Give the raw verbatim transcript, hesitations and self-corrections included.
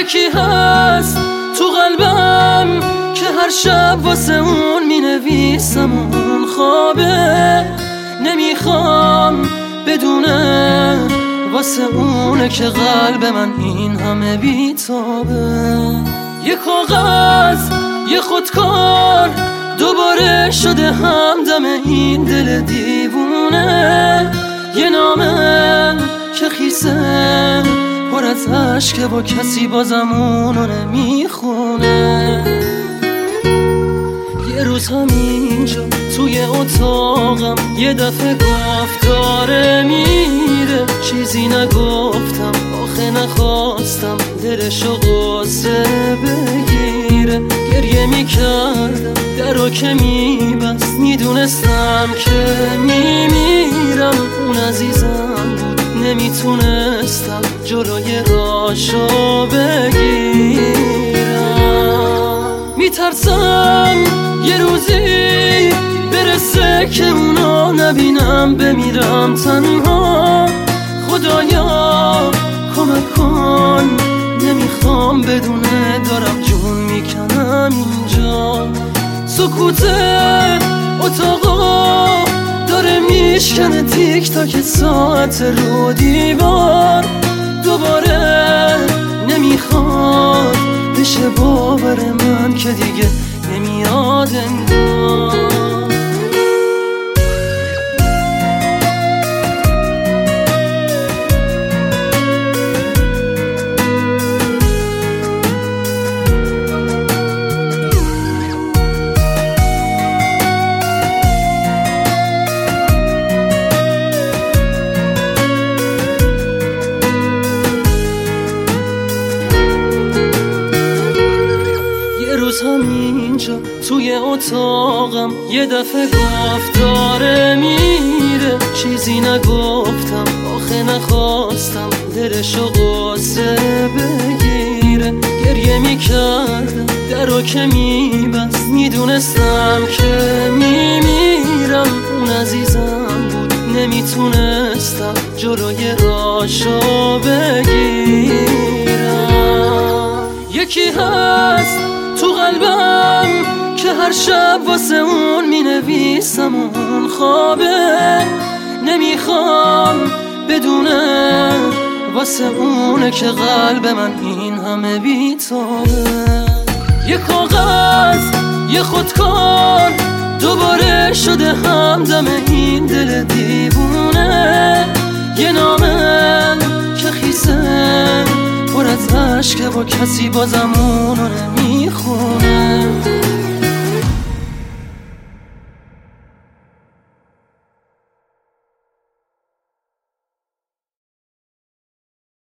یکی هست تو قلبم که هر شب واسه اون می نویسم اون خوابه، نمیخوام بدونه واسه اونه که قلب من این همه بیتابه. یه کاغذ یه خودکار دوباره شده همدم این دل دیوونه، یه نامه که خیسه پر از عشقه و کسی بازم اونو نمیخونه. یه روز همینجا توی اتاقم یه دفعه گفت داره میره، چیزی نگفتم آخه نخواستم دلشو غصه بگیره. گریه میکردم درو که میبست، میدونستم که میمیرم. اون عزیزم بود نمیتونستم جلوی راشو بگیرم. میترسم یه روزی برسه که اونو نبینم، بمیرم تنها. خدایا کمک کن، نمیخوام بدونه دارم جون میکنم اینجا. سکوت اتاقا داره میشکنه تیک تاک ساعت رو دیوار. دوباره نمیخواد بشه باور من که دیگه نمیاد انگار. روز همینجا توی اتاقم یه دفعه گفت داره میره، چیزی نگفتم آخه نخواستم دلشو غصه بگیره. گریه میکردم درو که میبست، میدونستم که میمیرم. اون عزیزم بود نمیتونستم جلوی راشو بگیرم. یکی هست تو قلبم که هر شب واسه اون می نویسم اون خوابه، نمیخوام بدونه واسه اونه که قلب من این همه بیتابه. یه کاغذ یه خودکار دوباره شده همدم این دل دیوونه، یه نامه که خیسه پر از عشقه و کسی بازم اونو نمیخونه.